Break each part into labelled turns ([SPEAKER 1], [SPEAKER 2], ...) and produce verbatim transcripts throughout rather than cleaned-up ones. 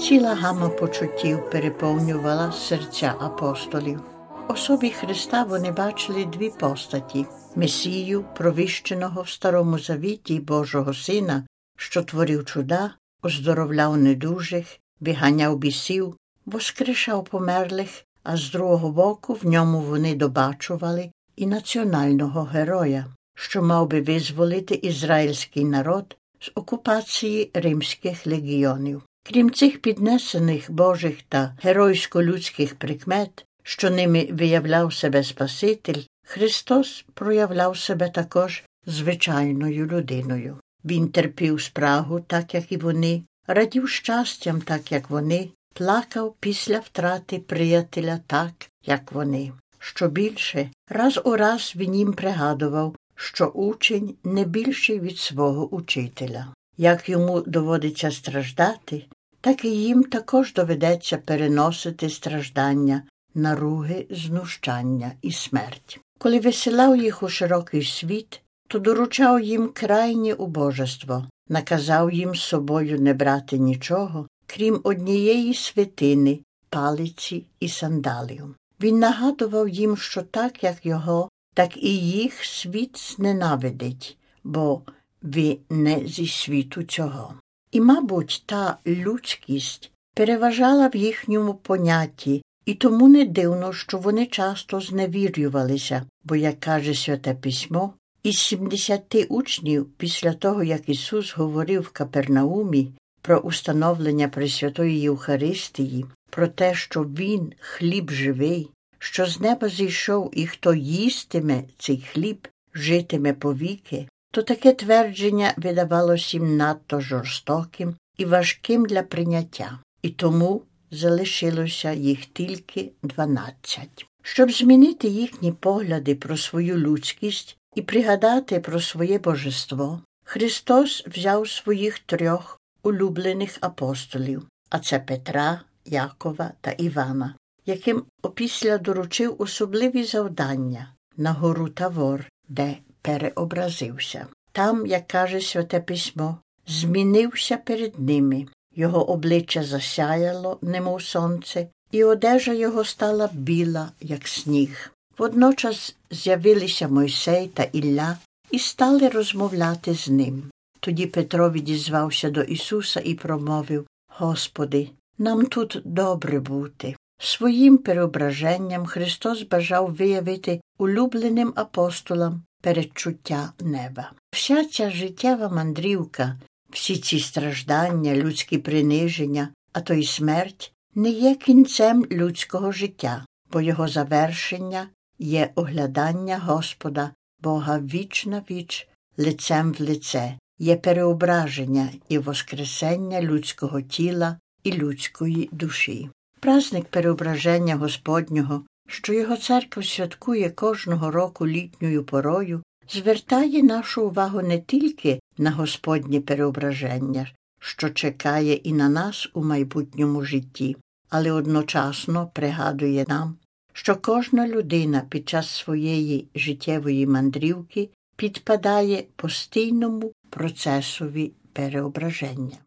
[SPEAKER 1] Ціла гама почуттів переповнювала серця апостолів. В особі Христа вони бачили дві постаті – Месію, провіщеного в Старому Завіті Божого Сина, що творив чуда, оздоровляв недужих, виганяв бісів, воскрешав померлих, а з другого боку в ньому вони добачували і національного героя, що мав би визволити ізраїльський народ з окупації римських легіонів. Крім цих піднесених Божих та геройсько-людських прикмет, що ними виявляв себе Спаситель, Христос проявляв себе також звичайною людиною. Він терпів спрагу, так як і вони, радів щастям, так як вони, плакав після втрати приятеля, так як вони. Що більше, раз у раз він їм пригадував, що учень не більший від свого учителя. Як йому доводиться страждати, так і їм також доведеться переносити страждання, наруги, знущання і смерть. Коли висилав їх у широкий світ, то доручав їм крайнє убожество, наказав їм з собою не брати нічого, крім однієї святини, палиці і сандалів. Він нагадував їм, що так, як його, так і їх світ зненавидить, бо ви не зі світу цього. І, мабуть, та людськість переважала в їхньому понятті, і тому не дивно, що вони часто зневірювалися, бо, як каже Святе Письмо, із сімдесяти учнів після того, як Ісус говорив в Капернаумі про установлення Пресвятої Євхаристії, про те, що Він – хліб живий, що з неба зійшов і хто їстиме цей хліб, житиме повіки, то таке твердження видавалося їм надто жорстоким і важким для прийняття. І тому залишилося їх тільки дванадцять. Щоб змінити їхні погляди про свою людськість і пригадати про своє божество, Христос взяв своїх трьох улюблених апостолів, а це Петра, Якова та Івана, яким опісля доручив особливі завдання на гору Тавор, де переобразився. Там, як каже Святе Письмо, змінився перед ними, його обличчя засяяло, немов сонце, і одежа його стала біла, як сніг. Водночас з'явилися Мойсей та Ілля і стали розмовляти з ним. Тоді Петро відізвався до Ісуса і промовив: «Господи, нам тут добре бути». Своїм переображенням Христос бажав виявити улюбленим апостолам передчуття неба. Вся ця життєва мандрівка, всі ці страждання, людські приниження, а то й смерть, не є кінцем людського життя, бо його завершення є оглядання Господа, Бога віч на віч, лицем в лице, є переображення і воскресення людського тіла і людської душі. Праздник переображення Господнього, що його церква святкує кожного року літньою порою, звертає нашу увагу не тільки на Господнє переображення, що чекає і на нас у майбутньому житті, але одночасно пригадує нам, що кожна людина під час своєї життєвої мандрівки підпадає постійному процесові переображення.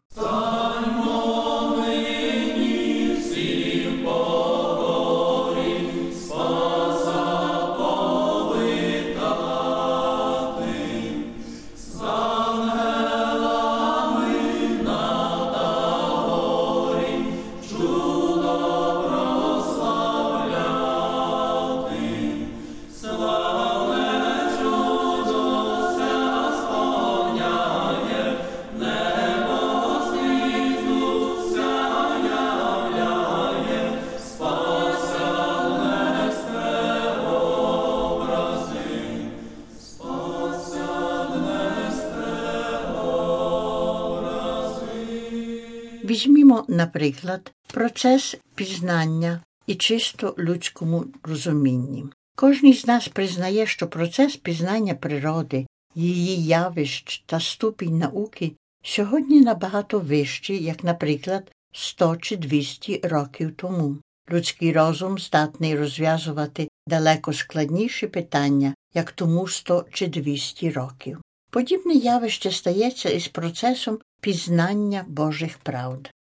[SPEAKER 1] Візьмімо, наприклад, процес пізнання і чисто людському розумінні. Кожен з нас признає, що процес пізнання природи, її явищ та ступінь науки сьогодні набагато вищий, як, наприклад, сто чи двісті років тому. Людський розум здатний розв'язувати далеко складніші питання, як тому сто чи двісті років. Подібне явище стається із процесом пізнання Божих правд.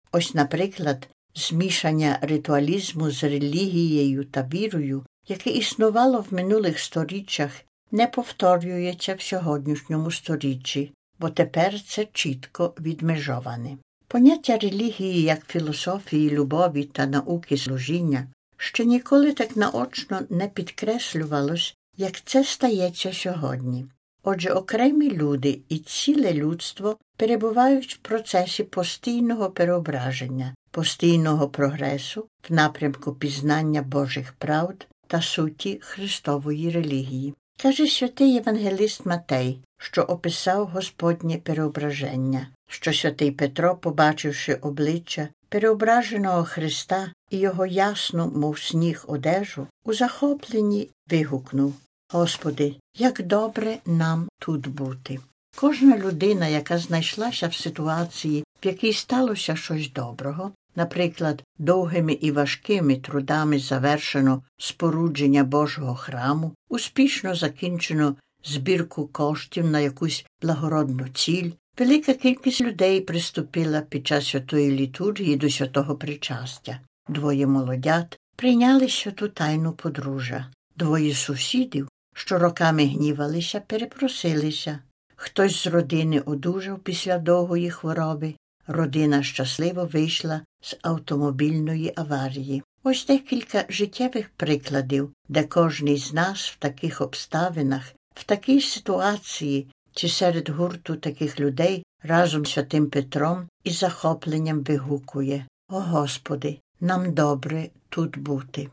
[SPEAKER 1] Ось, наприклад, змішання ритуалізму з релігією та вірою, яке існувало в минулих сторіччях, не повторюється в сьогоднішньому сторіччі, бо тепер це чітко відмежоване. Поняття релігії як філософії, любові та науки служіння ще ніколи так наочно не підкреслювалось, як це стається сьогодні. Отже, окремі люди і ціле людство перебувають в процесі постійного переображення, постійного прогресу в напрямку пізнання Божих правд та суті Христової релігії. Каже святий євангелист Матей, що описав Господнє переображення, що святий Петро, побачивши обличчя переображеного Христа і його ясну, мов сніг, одежу, у захопленні вигукнув: «Господи, як добре нам тут бути!» Кожна людина, яка знайшлася в ситуації, в якій сталося щось доброго, наприклад, довгими і важкими трудами завершено спорудження Божого храму, успішно закінчено збірку коштів на якусь благородну ціль, велика кількість людей приступила під час святої літургії до святого причастя. Двоє молодят прийняли святу тайну подружжя. Двоє сусідів, що роками гнівалися, перепросилися. Хтось з родини одужав після довгої хвороби. Родина щасливо вийшла з автомобільної аварії. Ось декілька життєвих прикладів, де кожний з нас в таких обставинах, в такій ситуації чи серед гурту таких людей разом з святим Петром із захопленням вигукує: «О Господи, нам добре тут бути».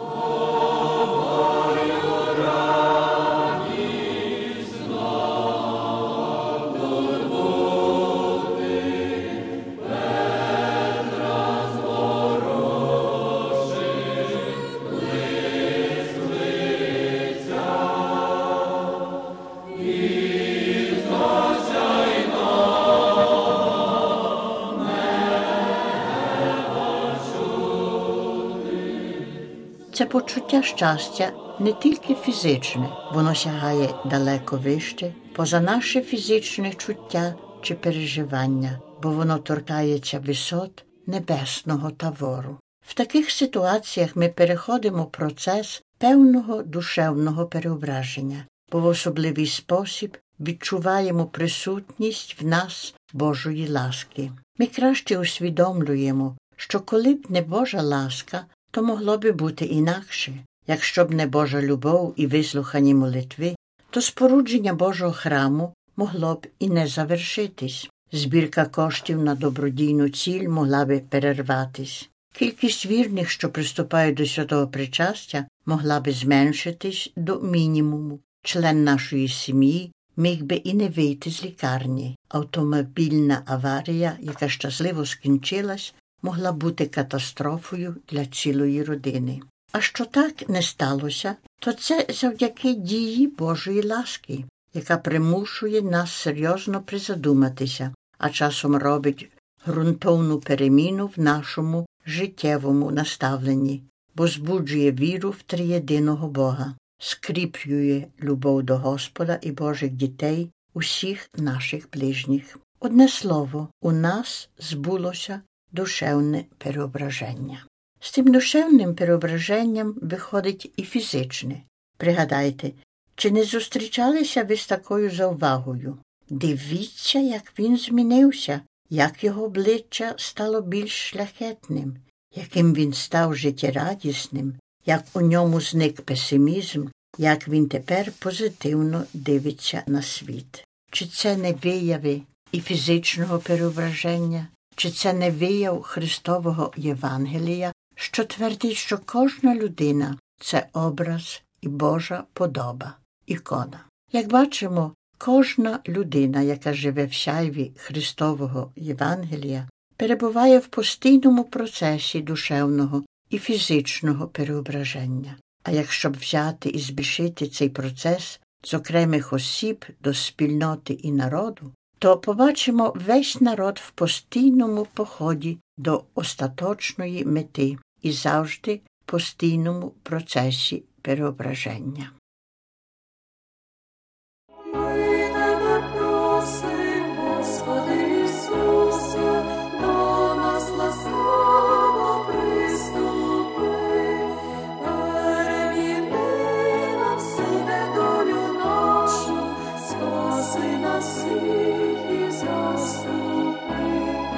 [SPEAKER 1] Це почуття щастя не тільки фізичне, воно сягає далеко вище, поза наше фізичне чуття чи переживання, бо воно торкається висот небесного тавору. В таких ситуаціях ми переходимо процес певного душевного переображення, бо в особливий спосіб відчуваємо присутність в нас Божої ласки. Ми краще усвідомлюємо, що коли б не Божа ласка, то могло би бути інакше. Якщо б не Божа любов і вислухані молитви, то спорудження Божого храму могло б і не завершитись. Збірка коштів на добродійну ціль могла би перерватись. Кількість вірних, що приступають до святого причастя, могла би зменшитись до мінімуму. Член нашої сім'ї міг би і не вийти з лікарні. Автомобільна аварія, яка щасливо скінчилась, могла бути катастрофою для цілої родини. А що так не сталося, то це завдяки дії Божої ласки, яка примушує нас серйозно призадуматися, а часом робить ґрунтовну переміну в нашому життєвому наставленні, бо збуджує віру в триєдиного Бога, скріплює любов до Господа і Божих дітей, усіх наших ближніх. Одне слово, у нас збулося душевне переображення. З цим душевним переображенням виходить і фізичне. Пригадайте, чи не зустрічалися ви з такою заувагою? Дивіться, як він змінився, як його обличчя стало більш шляхетним, яким він став життєрадісним, як у ньому зник песимізм, як він тепер позитивно дивиться на світ. Чи це не вияви і фізичного переображення? Чи це не вияв Христового Євангелія, що твердить, що кожна людина – це образ і Божа подоба, ікона? Як бачимо, кожна людина, яка живе в сяйві Христового Євангелія, перебуває в постійному процесі душевного і фізичного переображення. А якщо б взяти і збільшити цей процес з окремих осіб до спільноти і народу, то побачимо весь народ в постійному поході до остаточної мети і завжди в постійному процесі переображення.
[SPEAKER 2] Ми тебе просимо, Господи Ісусе, до нас спаси нас всіх і заступи,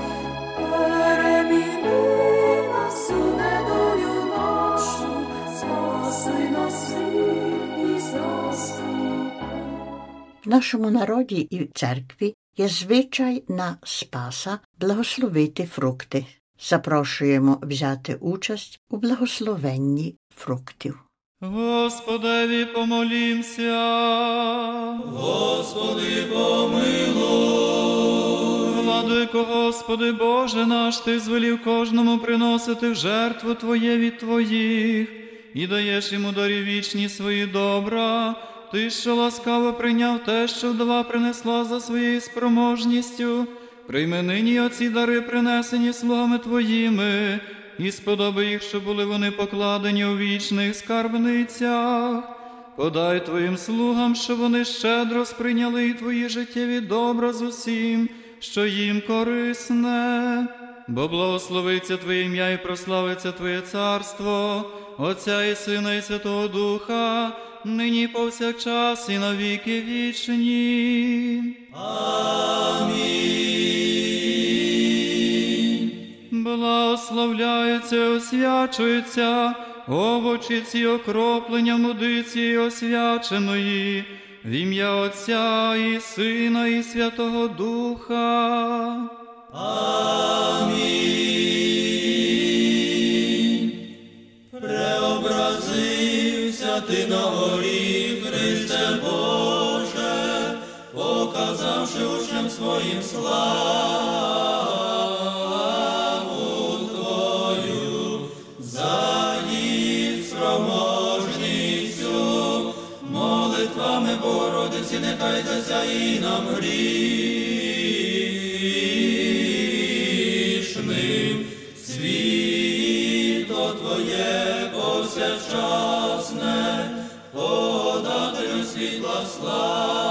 [SPEAKER 2] переміни нас у недолю нашу, спаси нас всіх і заступи.
[SPEAKER 1] В нашому народі і в церкві є звичай на Спаса благословити фрукти. Запрошуємо взяти участь у благословенні фруктів.
[SPEAKER 3] Господеві помолімся.
[SPEAKER 4] Господи, помилуй.
[SPEAKER 3] Владико, Господи Боже наш, Ти звелів кожному приносити в жертву Твоє від Твоїх, і даєш йому дарі вічні свої добра. Ти, що ласкаво прийняв те, що вдова принесла за своєю спроможністю, прийми нині оці дари, принесені слугами Твоїми, і сподоби їх, щоб були вони покладені у вічних скарбницях. Подай Твоїм слугам, щоб вони щедро сприйняли і Твої життєві добра з усім, що їм корисне. Бо благословиться Твоє ім'я і прославиться Твоє царство, Отця і Сина і Святого Духа, нині повсякчас і на віки вічні.
[SPEAKER 4] Амінь.
[SPEAKER 3] Благословляється і освячується овочі ці окроплення мудиці освяченої, в ім'я Отця і Сина і Святого Духа.
[SPEAKER 4] Амінь. Преобразився ти на горі, Христе Боже, показавши учням своїм славу Твою, за їх спроможністю, молитвами Богородиці, нехай засяє нам грішним світло Твоє повсякчасне, подателю світла слави.